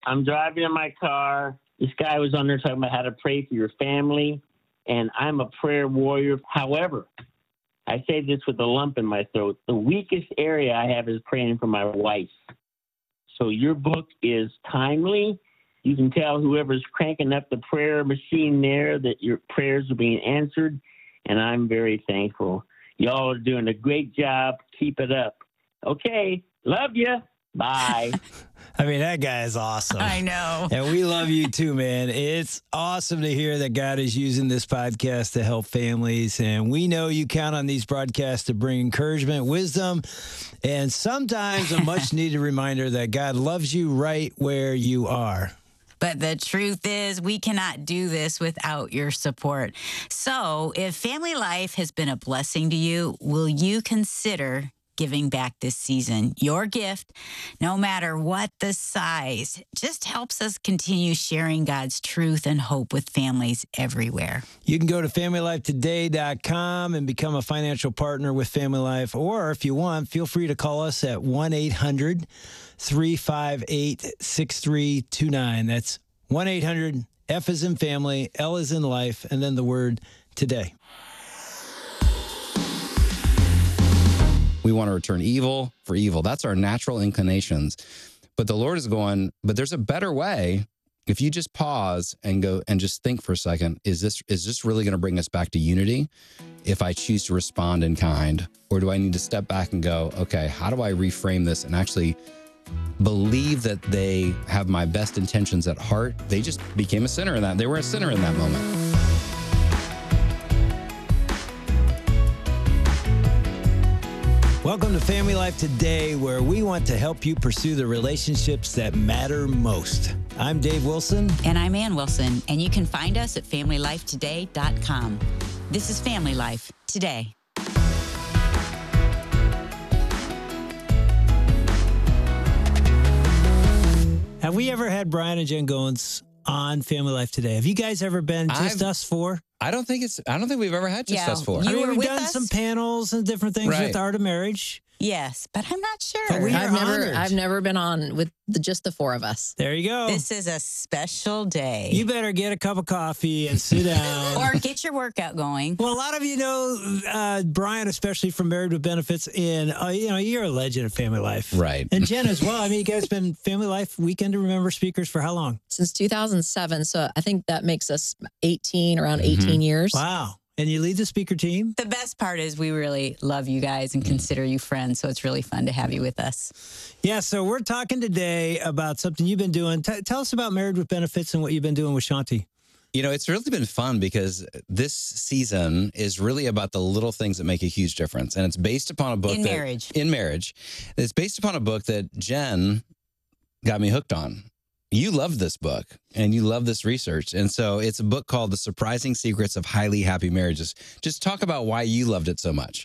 I'm driving in my car. This guy was on there talking about how to pray for your family, and I'm a prayer warrior. However, I say this with a lump in my throat. The weakest area I have is praying for my wife. So your book is timely. You can tell whoever's cranking up the prayer machine there that your prayers are being answered, and I'm very thankful. Y'all are doing a great job. Keep it up. Okay. Love you. Bye. I mean, that guy is awesome. I know. And we love you too, man. It's awesome to hear that God is using this podcast to help families. And we know you count on these broadcasts to bring encouragement, wisdom, and sometimes a much needed reminder that God loves you right where you are. But the truth is, we cannot do this without your support. So if Family Life has been a blessing to you, will you consider giving back this season? Your gift, no matter what the size, just helps us continue sharing God's truth and hope with families everywhere. You can go to FamilyLifeToday.com and become a financial partner with Family Life. Or if you want, feel free to call us at 1-800-358-6329. That's 1-800-F as in family, L as in life, and then the word today. We want to return evil for evil. That's our natural inclinations. But the Lord is going, but there's a better way. If you just pause and go and just think for a second, is this really going to bring us back to unity if I choose to respond in kind? Or do I need to step back and go, okay, how do I reframe this and actually believe that they have my best intentions at heart? They just became a sinner in that. They were a sinner in that moment. Welcome to Family Life Today, where we want to help you pursue the relationships that matter most. I'm Dave Wilson. And I'm Ann Wilson. And you can find us at FamilyLifeToday.com. This is Family Life Today. Have we ever had Brian and Jen Goins on Family Life Today? Have you guys ever been just us four? I don't think we've ever had just us four. We've done some panels and different things with Art of Marriage. Yes, but I'm not sure. But I've never been on with just the four of us. There you go. This is a special day. You better get a cup of coffee and sit down. Or get your workout going. Well, a lot of you know Brian, especially from Married with Benefits, and you're a legend of Family Life. Right. And Jen as well. I mean, you guys been Family Life Weekend to Remember speakers for how long? Since 2007. So I think that makes us around 18 years. Wow. And you lead the speaker team? The best part is we really love you guys and consider you friends, so it's really fun to have you with us. Yeah, so we're talking today about something you've been doing. Tell us about Married with Benefits and what you've been doing with Shanti. You know, it's really been fun because this season is really about the little things that make a huge difference. And it's based upon a book In marriage. It's based upon a book that Jen got me hooked on. You love this book and you love this research. And so it's a book called The Surprising Secrets of Highly Happy Marriages. Just talk about why you loved it so much.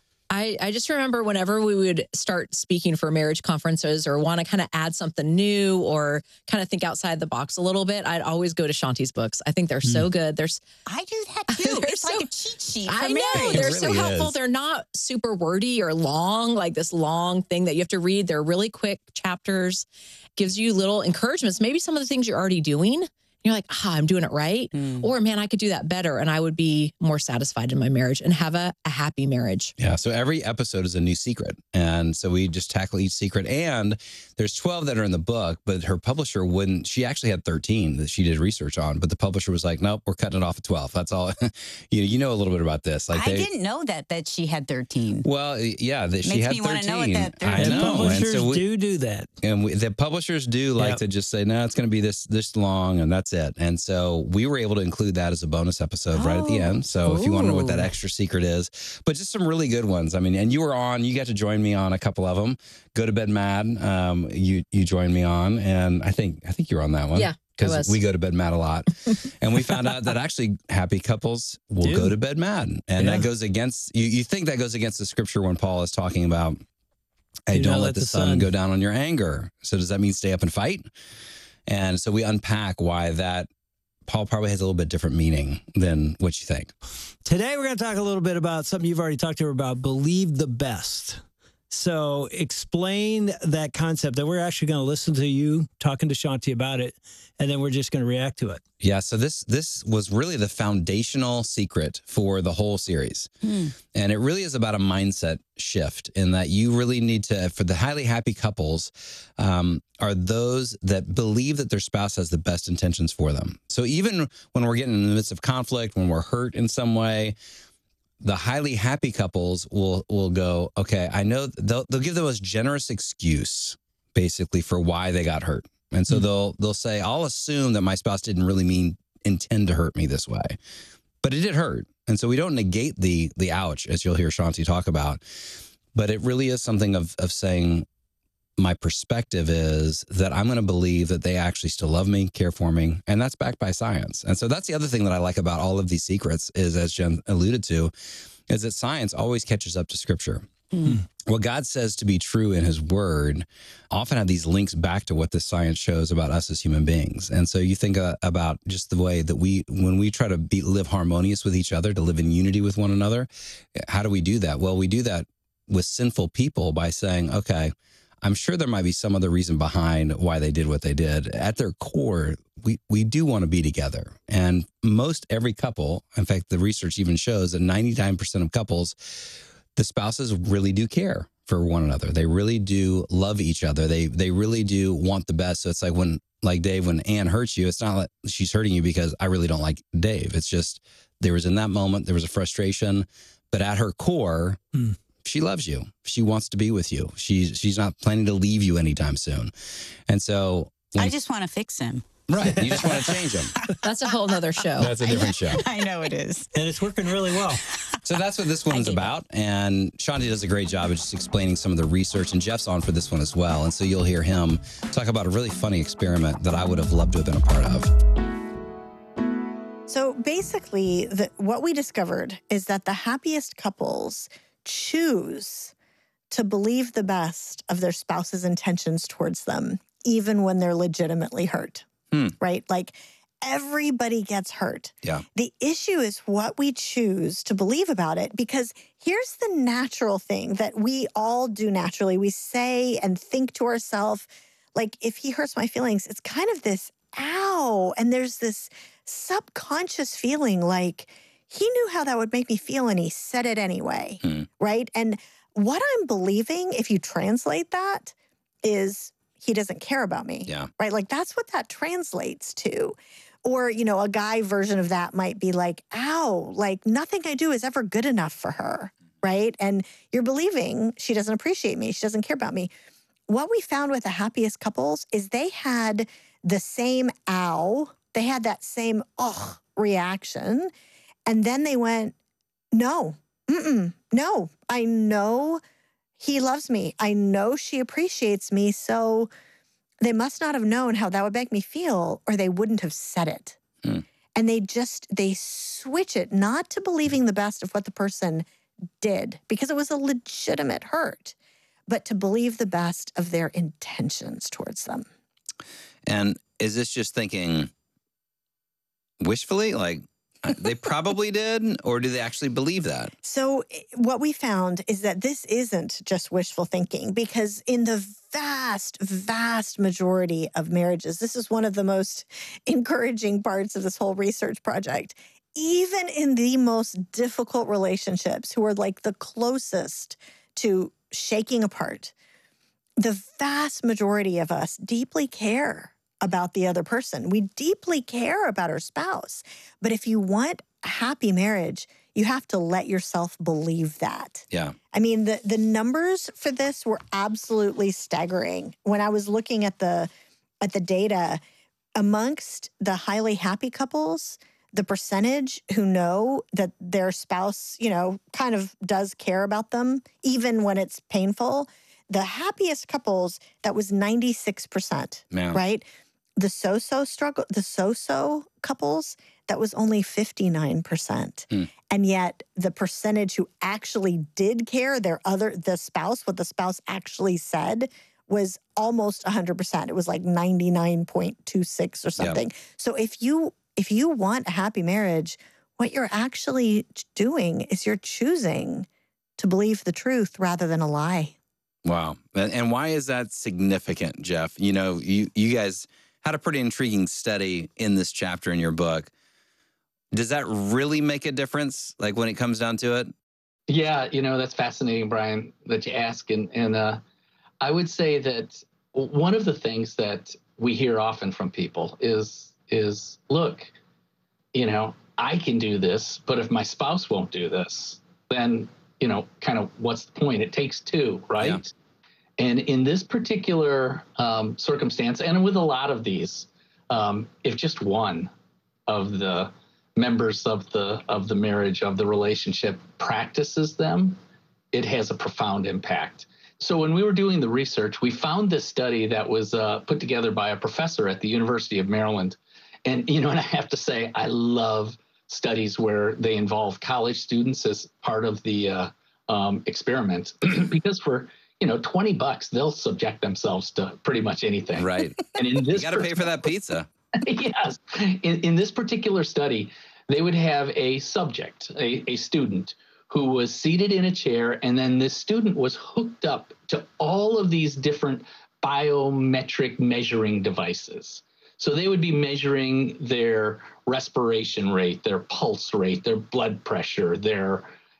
I just remember whenever we would start speaking for marriage conferences or want to kind of add something new or kind of think outside the box a little bit, I'd always go to Shanti's books. I think they're so good. I do that too. It's like a cheat sheet for I know. marriage. They're It so really helpful. is. They're not super wordy or long, like this long thing that you have to read. They're really quick chapters, gives you little encouragements. Maybe some of the things you're already doing. You're like, I'm doing it right. Or, man, I could do that better. And I would be more satisfied in my marriage and have a happy marriage. Yeah. So every episode is a new secret. And so we just tackle each secret. And there's 12 that are in the book, but her publisher wouldn't. She actually had 13 that she did research on. But the publisher was like, nope, we're cutting it off at 12. That's all. You know a little bit about this. Like I didn't know that she had 13. Well, yeah, that she Makes had me 13. wanna know what that I 13 know. Publishers and so do that. And the publishers do like to just say, no, it's going to be this long and that's it. And so we were able to include that as a bonus episode right at the end. So if you want to know what that extra secret is, but just some really good ones. I mean, and you got to join me on a couple of them. Go to Bed Mad. You joined me on, and I think you were on that one. Yeah. Because we go to bed mad a lot. And we found out that actually happy couples will go to bed mad. And that goes against, you think that goes against the scripture when Paul is talking about, hey, don't let the sun go down on your anger. So does that mean stay up and fight? And so we unpack why that Paul probably has a little bit different meaning than what you think. Today, we're going to talk a little bit about something you've already talked to her about, believe the best. So explain that concept that we're actually going to listen to you talking to Shanti about it, and then we're just going to react to it. Yeah, so this was really the foundational secret for the whole series. And it really is about a mindset shift in that you really need to, for the highly happy couples, are those that believe that their spouse has the best intentions for them. So even when we're getting in the midst of conflict, when we're hurt in some way, the highly happy couples will go, okay, I know they'll give the most generous excuse basically for why they got hurt. And so they'll say, I'll assume that my spouse didn't really intend to hurt me this way, but it did hurt. And so we don't negate the ouch, as you'll hear Shanti talk about, but it really is something of saying, my perspective is that I'm going to believe that they actually still love me, care for me, and that's backed by science. And so that's the other thing that I like about all of these secrets is, as Jen alluded to, is that science always catches up to scripture. What God says to be true in his word often have these links back to what the science shows about us as human beings. And so you think about just the way that when we try to live harmonious with each other, to live in unity with one another, how do we do that? Well, we do that with sinful people by saying, okay, I'm sure there might be some other reason behind why they did what they did. At their core, we do want to be together. And most every couple, in fact, the research even shows that 99% of couples, the spouses really do care for one another. They really do love each other. They really do want the best. So it's like Dave, when Ann hurts you, it's not like she's hurting you because I really don't like Dave. It's just there was in that moment, there was a frustration, but at her core, she loves you. She wants to be with you. She's not planning to leave you anytime soon. And so I just want to fix him. Right. You just want to change him. That's a whole nother show. That's a different show. I know it is. And it's working really well. So that's what this one's about. And Shanti does a great job of just explaining some of the research. And Jeff's on for this one as well. And so you'll hear him talk about a really funny experiment that I would have loved to have been a part of. So basically, what we discovered is that the happiest couples choose to believe the best of their spouse's intentions towards them, even when they're legitimately hurt. Right? Like everybody gets hurt. Yeah. The issue is what we choose to believe about it, because here's the natural thing that we all do naturally. We say and think to ourselves, like, if he hurts my feelings, it's kind of this, ow. And there's this subconscious feeling like he knew how that would make me feel and he said it anyway. Right? And what I'm believing, if you translate that, is he doesn't care about me. Yeah. Right? Like that's what that translates to. Or, a guy version of that might be like, ow, like nothing I do is ever good enough for her. Right? And you're believing she doesn't appreciate me. She doesn't care about me. What we found with the happiest couples is they had the same ow. They had that same ugh reaction. And then they went, no, no, I know he loves me. I know she appreciates me. So they must not have known how that would make me feel, or they wouldn't have said it. And they switch it, not to believing the best of what the person did, because it was a legitimate hurt, but to believe the best of their intentions towards them. And is this just thinking wishfully? Like, they probably did, or do they actually believe that? So what we found is that this isn't just wishful thinking, because in the vast, vast majority of marriages, this is one of the most encouraging parts of this whole research project. Even in the most difficult relationships, who are like the closest to shaking apart, the vast majority of us deeply care about the other person. We deeply care about our spouse. But if you want a happy marriage, you have to let yourself believe that. Yeah. I mean, the numbers for this were absolutely staggering. When I was looking at the data, amongst the highly happy couples, the percentage who know that their spouse, kind of does care about them, even when it's painful, the happiest couples, that was 96%, right? The so-so couples, that was only 59%. And yet the percentage who actually did care, the spouse, what the spouse actually said, was almost 100%. It was like 99.26 or something. Yep. So if you want a happy marriage, what you're actually doing is you're choosing to believe the truth rather than a lie. Wow. And why is that significant, Jeff? You know, you guys had a pretty intriguing study in this chapter in your book. Does that really make a difference, like when it comes down to it? Yeah, that's fascinating, Brian, that you ask. And I would say that one of the things that we hear often from people is look, I can do this, but if my spouse won't do this, then, kind of what's the point? It takes two, right? Yeah. And in this particular circumstance, and with a lot of these, if just one of the members of the marriage, of the relationship practices them, it has a profound impact. So when we were doing the research, we found this study that was put together by a professor at the University of Maryland. And, and I have to say, I love studies where they involve college students as part of the experiment, because for, $20, they'll subject themselves to pretty much anything. Right. And in this, you got to pay for that pizza. Yes. In this particular study, they would have a subject, a student, who was seated in a chair, and then this student was hooked up to all of these different biometric measuring devices. So they would be measuring their respiration rate, their pulse rate, their blood pressure, their,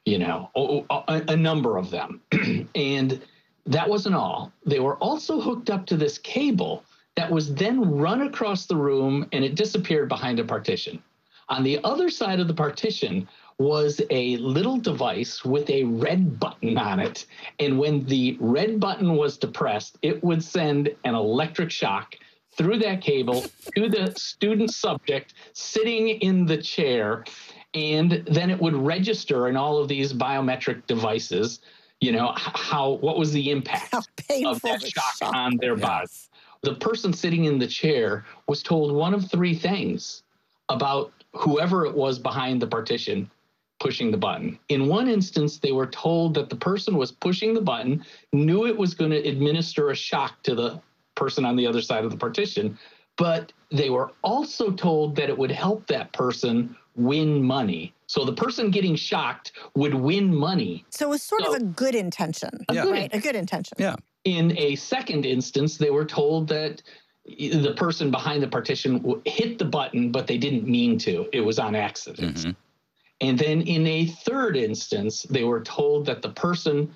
a number of them. And that wasn't all. They were also hooked up to this cable that was then run across the room, and it disappeared behind a partition. On the other side of the partition was a little device with a red button on it. And when the red button was depressed, it would send an electric shock through that cable to the student subject sitting in the chair. And then it would register in all of these biometric devices, what was the impact of that shock on their body. The person sitting in the chair was told one of three things about whoever it was behind the partition pushing the button. In one instance, they were told that the person was pushing the button, knew it was going to administer a shock to the person on the other side of the partition, but they were also told that it would help that person win money. So the person getting shocked would win money. So it was sort of a good intention, right? A good intention. Yeah. In a second instance, they were told that the person behind the partition hit the button, but they didn't mean to. It was on accident. Mm-hmm. And then in a third instance, they were told that the person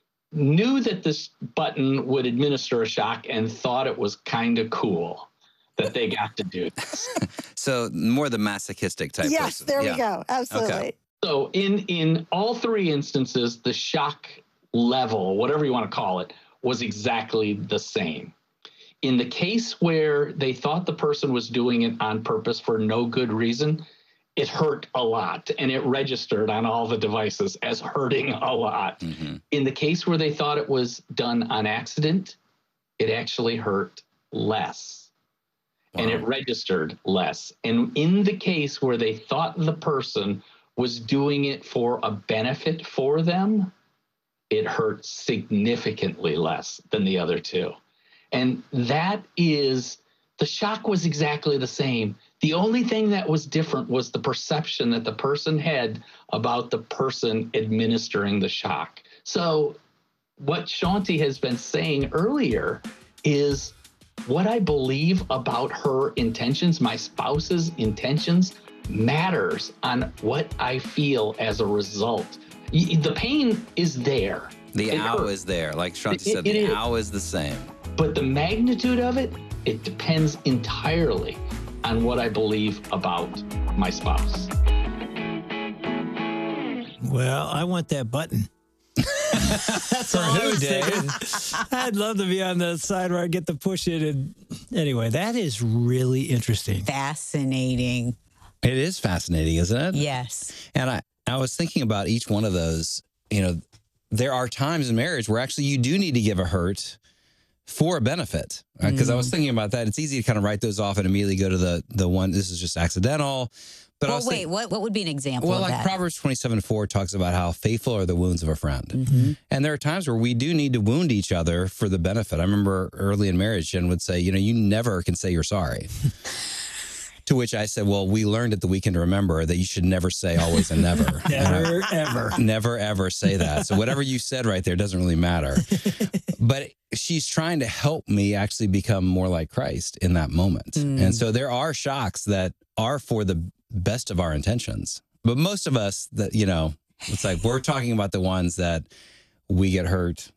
knew that this button would administer a shock and thought it was kind of cool that they got to do this. So more the masochistic type yes, person. There we go. Absolutely. Okay. So in all three instances, the shock level, whatever you want to call it, was exactly the same. In the case where they thought the person was doing it on purpose for no good reason, it hurt a lot, and it registered on all the devices as hurting a lot. Mm-hmm. In the case where they thought it was done on accident, it actually hurt less. Wow. And it registered less. And in the case where they thought the person was doing it for a benefit for them, it hurt significantly less than the other two. And that is, the shock was exactly the same. The only thing that was different was the perception that the person had about the person administering the shock. So what Shaunti has been saying earlier is what I believe about her intentions, my spouse's intentions, matters on what I feel as a result. The pain is there. The ow is there. Like Shaunti said, the ow is the same. But the magnitude of it, it depends entirely on what I believe about my spouse. Well, I want that button. That's all I was thinking. I'd love to be on the side where I get to push it. And anyway, that is really interesting. Fascinating. It is fascinating, isn't it? Yes. And I was thinking about each one of those. There are times in marriage where actually you do need to give a hurt for a benefit. Because I was thinking about that. It's easy to kind of write those off and immediately go to the one, this is just accidental. But well, wait, what would be an example of that? Proverbs 27:4 talks about how faithful are the wounds of a friend. Mm-hmm. And there are times where we do need to wound each other for the benefit. I remember early in marriage, Jen would say, you never can say you're sorry. To which I said, well, we learned at the Weekend to Remember that you should never say always and never. Never, ever. Never, ever say that. So whatever you said right there doesn't really matter. But she's trying to help me actually become more like Christ in that moment. And so there are shocks that are for the best of our intentions. But most of us, that it's like we're talking about the ones that we get hurt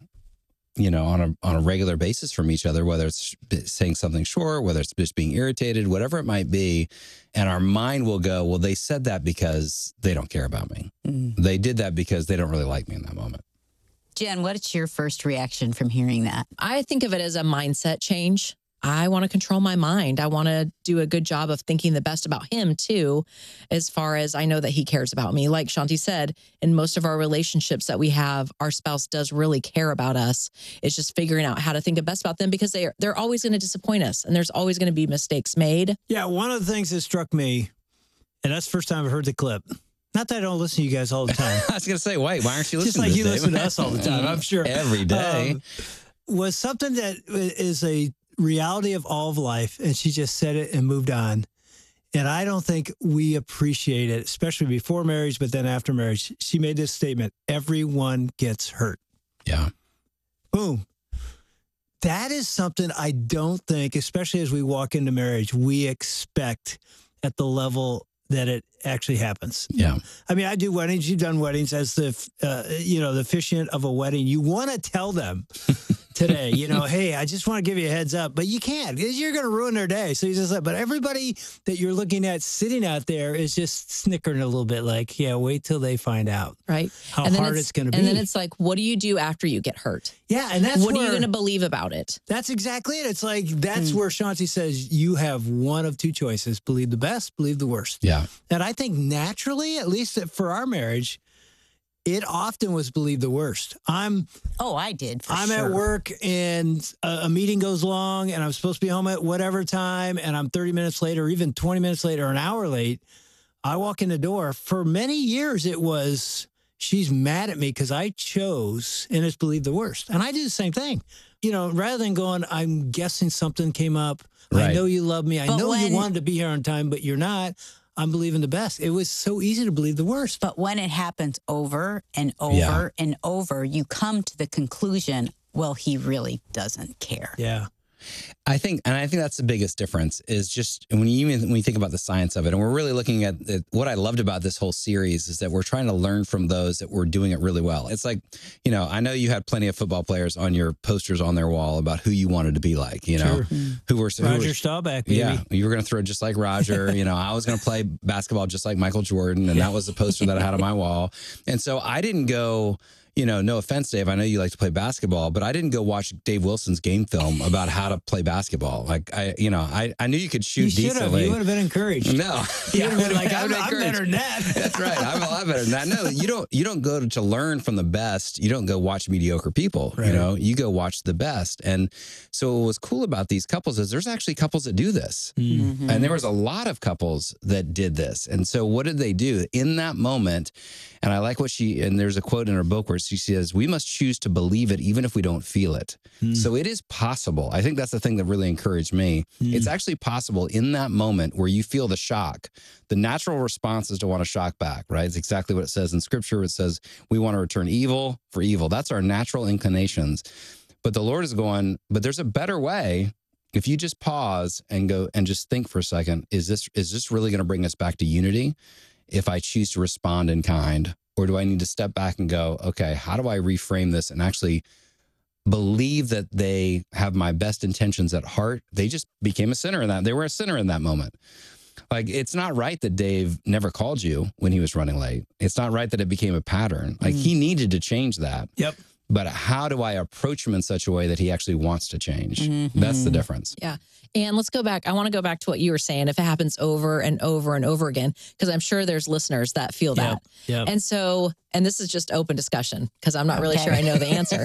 on a regular basis from each other, whether it's saying something short, whether it's just being irritated, whatever it might be. And our mind will go, well, they said that because they don't care about me. They did that because they don't really like me in that moment. Jen, what's your first reaction from hearing that? I think of it as a mindset change. I want to control my mind. I want to do a good job of thinking the best about him too, as far as I know that he cares about me. Like Shanti said, in most of our relationships that we have, our spouse does really care about us. It's just figuring out how to think the best about them, because they're always going to disappoint us, and there's always going to be mistakes made. Yeah, one of the things that struck me, and that's the first time I've heard the clip. Not that I don't listen to you guys all the time. I was going to say, wait, why aren't you listening just like to this, you Dave? listen to us all the time, I'm sure. Every day. Was something that is a reality of all of life, and she just said it and moved on. And I don't think we appreciate it, especially before marriage, but then after marriage. She made this statement: everyone gets hurt. Yeah. Boom. That is something I don't think, especially as we walk into marriage, we expect at the level that it actually happens. Yeah. I mean, I do weddings. You've done weddings. As the officiant of a wedding, you want to tell them today, hey, I just want to give you a heads up, but you can't, because you're going to ruin their day. So you just like, but everybody that you're looking at sitting out there is just snickering a little bit, like, yeah, wait till they find out, right? How hard it's going to be. And then it's like, what do you do after you get hurt? Yeah, and that's what are you going to believe about it? That's exactly it. It's like, that's where Shanti says you have one of two choices: believe the best, believe the worst. Yeah. And I think naturally, at least for our marriage, it often was believe the worst. I did. I'm at work and a meeting goes long and I'm supposed to be home at whatever time, and I'm 30 minutes late or even 20 minutes late or an hour late. I walk in the door. For many years, it was, she's mad at me because I chose, and it's believe the worst. And I do the same thing. Rather than going, I'm guessing something came up. Right. I know you love me. I know you wanted to be here on time, but you're not. I'm believing the best. It was so easy to believe the worst. But when it happens over and over and over, you come to the conclusion, well, he really doesn't care. Yeah. I think that's the biggest difference, is just when you think about the science of it, and we're really looking at it, what I loved about this whole series is that we're trying to learn from those that were doing it really well. It's like, I know you had plenty of football players on your posters on their wall about who you wanted to be like, Sure. who were Roger Staubach, baby. Yeah, you were going to throw just like Roger. I was going to play basketball just like Michael Jordan, and that was the poster that I had on my wall. And so I didn't go. No offense, Dave, I know you like to play basketball, but I didn't go watch Dave Wilson's game film about how to play basketball. Like, I knew you could shoot decently. You would have been encouraged. No. You would have been like, I'm better than that. That's right. I'm a lot better than that. No, you don't go to learn from the best. You don't go watch mediocre people. Right. You go watch the best. And so what was cool about these couples is there's actually couples that do this. Mm-hmm. And there was a lot of couples that did this. And so what did they do in that moment? And I like and there's a quote in her book where she says, we must choose to believe it even if we don't feel it. So it is possible. I think that's the thing that really encouraged me. It's actually possible in that moment where you feel the shock. The natural response is to want to shock back, right? It's exactly what it says in Scripture. It says we want to return evil for evil. That's our natural inclinations. But the Lord is going, but there's a better way. If you just pause and go and just think for a second, is this really going to bring us back to unity? If I choose to respond in kind, or do I need to step back and go, okay, how do I reframe this and actually believe that they have my best intentions at heart? They just became a sinner in that. They were a sinner in that moment. Like, it's not right that Dave never called you when he was running late. It's not right that it became a pattern. Like, he needed to change that. Yep. But how do I approach him in such a way that he actually wants to change? Mm-hmm. That's the difference. Yeah. And let's go back. I want to go back to what you were saying. If it happens over and over and over again, because I'm sure there's listeners that feel that. Yep. And this is just open discussion, because I'm not really sure I know the answer.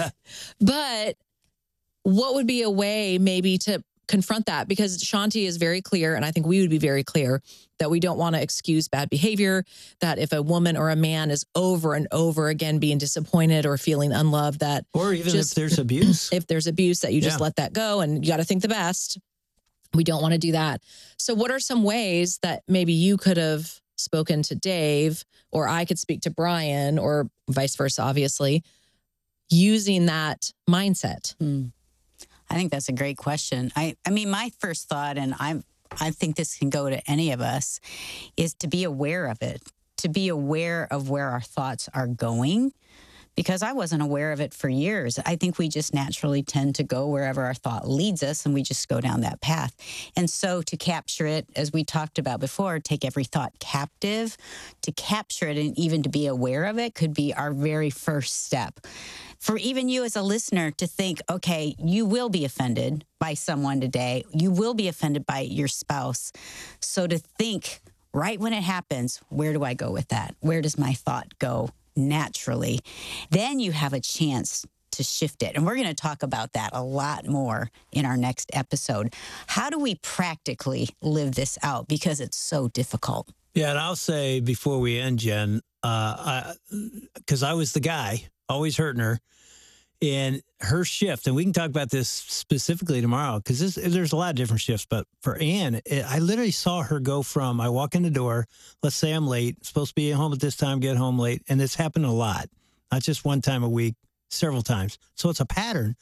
But what would be a way maybe to confront that? Because Shanti is very clear, and I think we would be very clear, that we don't want to excuse bad behavior, that if a woman or a man is over and over again being disappointed or feeling unloved, that or even if there's abuse, that you just let that go, and you got to think the best. We don't want to do that. So what are some ways that maybe you could have spoken to Dave, or I could speak to Brian, or vice versa, obviously, using that mindset? I think that's a great question. I mean, my first thought, and I think this can go to any of us, is to be aware of it, to be aware of where our thoughts are going, because I wasn't aware of it for years. I think we just naturally tend to go wherever our thought leads us, and we just go down that path. And so to capture it, as we talked about before, take every thought captive. To capture it and even to be aware of it could be our very first step. For even you as a listener to think, okay, you will be offended by someone today. You will be offended by your spouse. So to think right when it happens, where do I go with that? Where does my thought go naturally? Then you have a chance to shift it. And we're going to talk about that a lot more in our next episode. How do we practically live this out? Because it's so difficult. Yeah, and I'll say before we end, Jen, because I was the guy always hurting her, and her shift, and we can talk about this specifically tomorrow, because there's a lot of different shifts, but for Ann, I literally saw her go from, I walk in the door, let's say I'm late, supposed to be at home at this time, get home late, and it's happened a lot, not just one time a week, several times. So it's a pattern.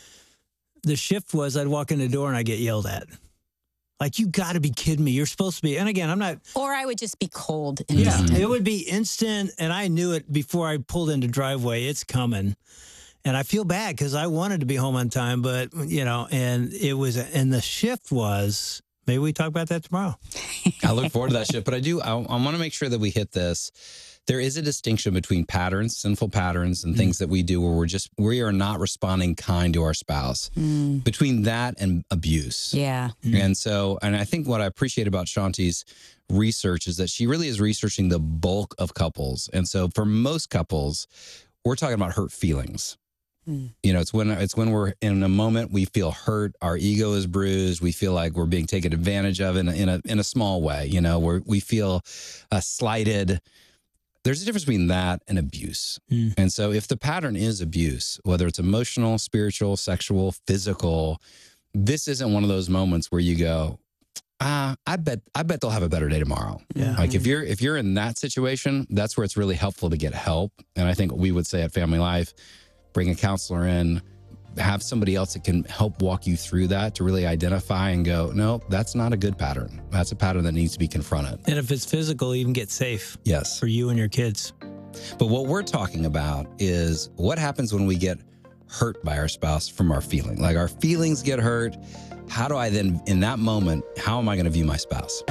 The shift was I'd walk in the door and I'd get yelled at. Like, you got to be kidding me. You're supposed to be. And again, I'm not. Or I would just be cold. Yeah, it would be instant. And I knew it before I pulled into driveway. It's coming. And I feel bad because I wanted to be home on time. But, and it was, and the shift was, maybe we talk about that tomorrow. I look forward to that shift. But I want to make sure that we hit this. There is a distinction between patterns, sinful patterns, and things that we do where we are not responding kind to our spouse. Between that and abuse. Yeah. And I think what I appreciate about Shanti's research is that she really is researching the bulk of couples. And so for most couples, we're talking about hurt feelings. It's when we're in a moment we feel hurt, our ego is bruised, we feel like we're being taken advantage of in a small way, where we feel slighted. There's a difference between that and abuse. And so if the pattern is abuse, whether it's emotional, spiritual, sexual, physical, this isn't one of those moments where you go, I bet they'll have a better day tomorrow. Yeah. Like if you're in that situation, that's where it's really helpful to get help. And I think we would say at Family Life, bring a counselor in, have somebody else that can help walk you through that to really identify and go, no, that's not a good pattern. That's a pattern that needs to be confronted. And if it's physical, even get safe. Yes. For you and your kids. But what we're talking about is what happens when we get hurt by our spouse from our feeling. Like our feelings get hurt. How do I then, in that moment, how am I going to view my spouse?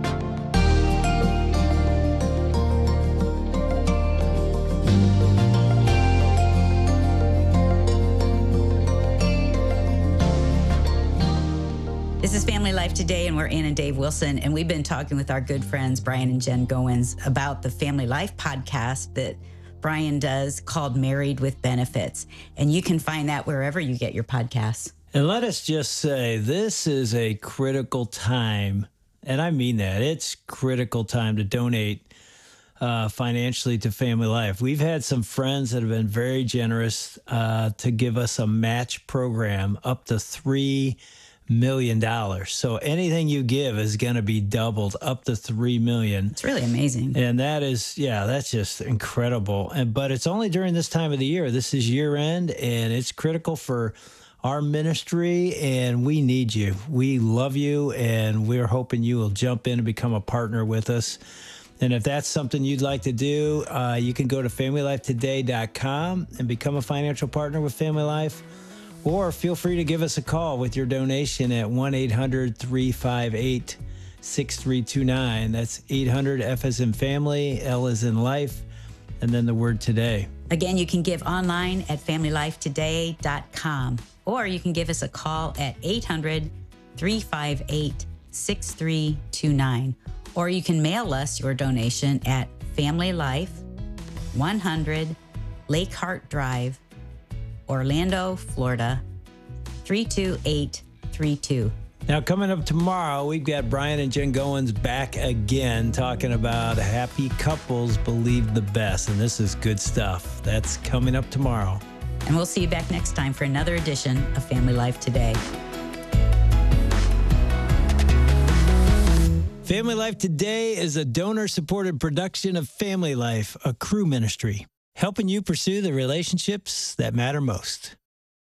This is Family Life Today, and we're Ann and Dave Wilson, and we've been talking with our good friends, Brian and Jen Goins, about the Family Life podcast that Brian does called Married with Benefits. And you can find that wherever you get your podcasts. And let us just say, this is a critical time, and I mean that. It's critical time to donate financially to Family Life. We've had some friends that have been very generous to give us a match program up to $3 million. So anything you give is going to be doubled up to $3 million. It's really amazing. And that is, that's just incredible. But it's only during this time of the year. This is year end, and it's critical for our ministry, and we need you. We love you, and we're hoping you will jump in and become a partner with us. And if that's something you'd like to do, you can go to FamilyLifeToday.com and become a financial partner with Family Life. Or feel free to give us a call with your donation at 1-800-358-6329. That's 800 F as in family, L as in life, and then the word today. Again, you can give online at FamilyLifeToday.com. Or you can give us a call at 800-358-6329. Or you can mail us your donation at Family Life, 100 Lake Hart Drive, Orlando, Florida, 32832. Now, coming up tomorrow, we've got Brian and Jen Goins back again talking about happy couples believe the best. And this is good stuff. That's coming up tomorrow. And we'll see you back next time for another edition of Family Life Today. Family Life Today is a donor-supported production of Family Life, a Cru ministry, helping you pursue the relationships that matter most.